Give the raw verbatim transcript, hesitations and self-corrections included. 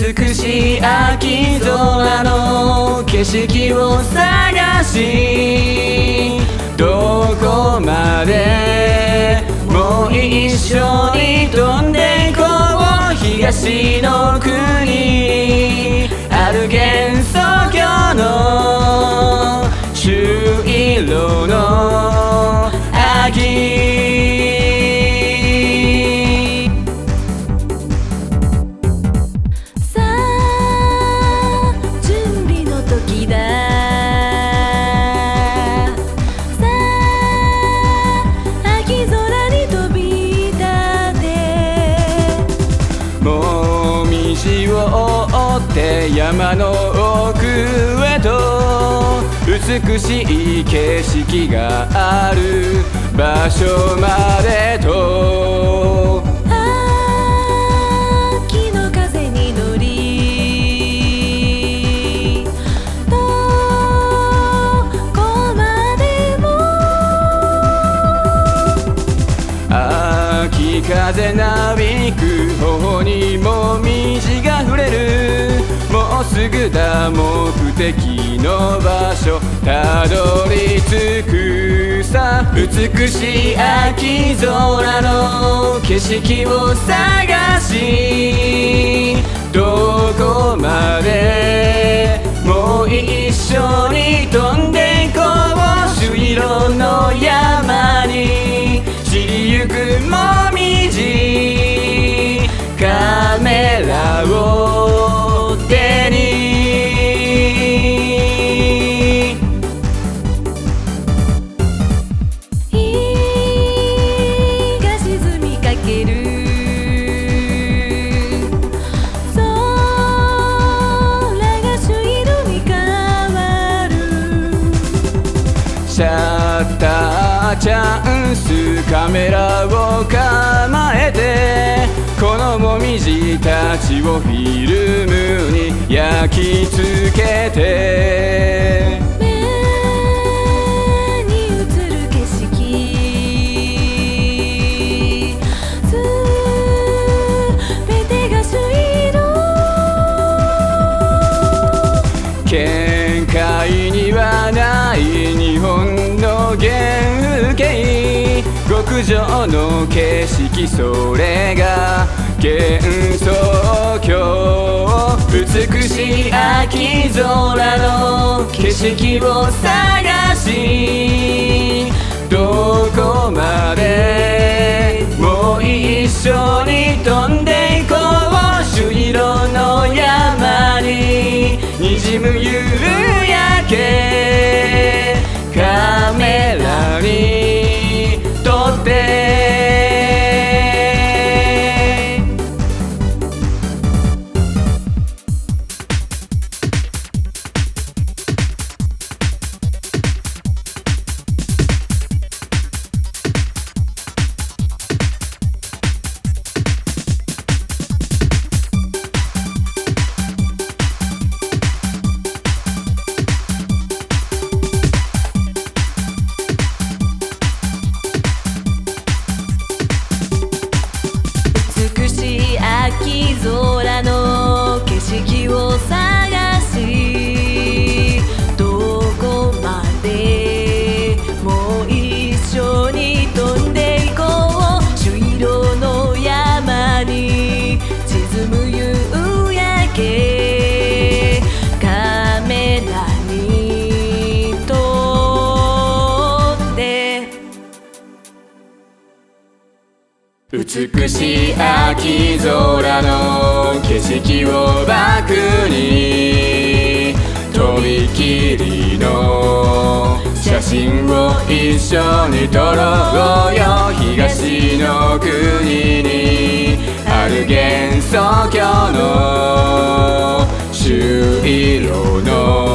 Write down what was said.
美しい秋空の景色を探し、どこまでも一緒に飛んでいこう。東の国ある幻想郷の朱色の秋。山の奥へと美しい景色がある場所までと、 秋の風に乗りどこまでも秋風なびく頬にもみじが触れる。もうすぐだ目的の場所たどり着くさ。美しい秋空の景色を探し、どこまでも一緒に飛んでいこう。朱色の山に散りゆくもみじ、カメラを手に日が沈みかける。空が朱色に変わる。 シャッターチャンスカメラを構えて、このもみじたちをフィルムに焼き付けて、 目に映る景色すべてが朱色。 見解にはない日本の原風景、極上の景色、それが幻想郷。美しい秋空の景色を探し、どこまでも一緒に飛んでいこう。朱色の山ににじむ夕焼け、カメラに撮って秋空の景色を探し、どこまでも一緒に飛んでいこう。朱色の山に沈む夕焼け、カメラに撮って。 美しい秋空の景色をバックに、とびきりの写真を一緒に撮ろうよ。東の国にある幻想郷の朱色の